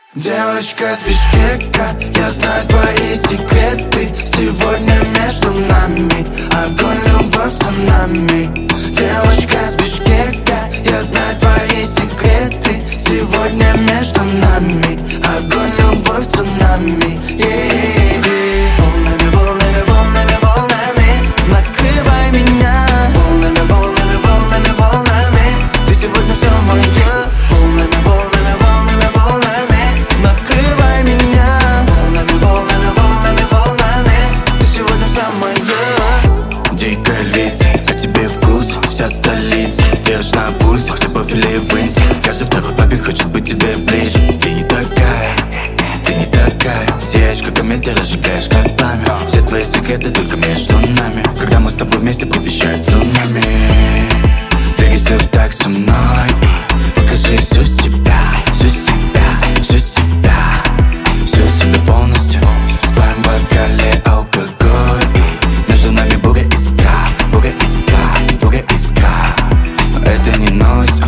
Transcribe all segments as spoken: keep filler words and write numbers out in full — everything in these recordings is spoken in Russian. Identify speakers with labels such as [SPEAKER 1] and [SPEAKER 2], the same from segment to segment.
[SPEAKER 1] Девочка с Бишкека, я знаю твои секреты. Сегодня между нами огонь, любовь, цунами. Девочка с Бишкека, я знаю твои секреты. Сегодня между нами огонь, любовь, цунами. Yeah. Волнами, волнами, волнами, волнами накрывай меня. Волнами, волнами, волнами, волнами ты сегодня все моё. Волнами, волнами, волнами, волнами накрывай меня. Волнами, волнами, волнами, волнами ты сегодня вся моя. Дикая лица, а тебе вкус, вся столица. Держишь на пульсе, все профили в инсте. Каждый второй папик хочет быть тебе ближе. Ты не такая, ты не такая. Сияешь, как комет, ты разжигаешь, как пламя. Все твои секреты только между нами. Когда мы с тобой вместе, предвещает цунами. Двигайся в так со мной и покажи всю себя, всю себя, всю себя, всю себя полностью. В твоем бокале алкоголь и между нами буря искра, буря искра, буря искра. Но это не новость.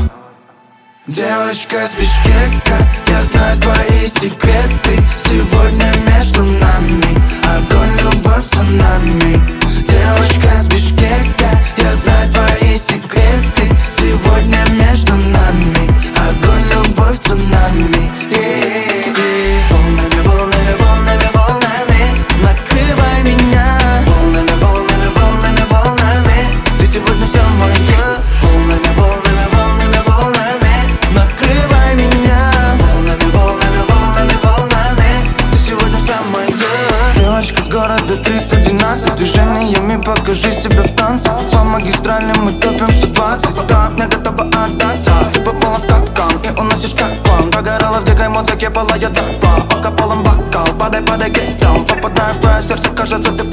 [SPEAKER 1] Девочка с Бишкека, я знаю твои секреты. Сегодня между нами огонь, любовь, цунами. Девочка с Бишкека, я знаю твои секреты. Сегодня между нами огонь, любовь, цунами. Yeah. Волнами, волнами, волнами, волнами накрывай меня. Волнами, волнами, волнами, волнами ты сегодня все моё. Волнами, волнами, волнами, волнами накрывай меня. Волнами, волнами, волнами, волнами ты сегодня вся моя. Девочка с города триста двенадцать, движениями покажи себя в танце. По магистрали мы топим сто двадцать. Так, не готова отдаться. Ты попала в капкан и уносишь как план. Догорала в дикой музыке, пылает дотла. Пока полон бокал, падай, падай, get down. Попадаю в твое сердце, кажется, ты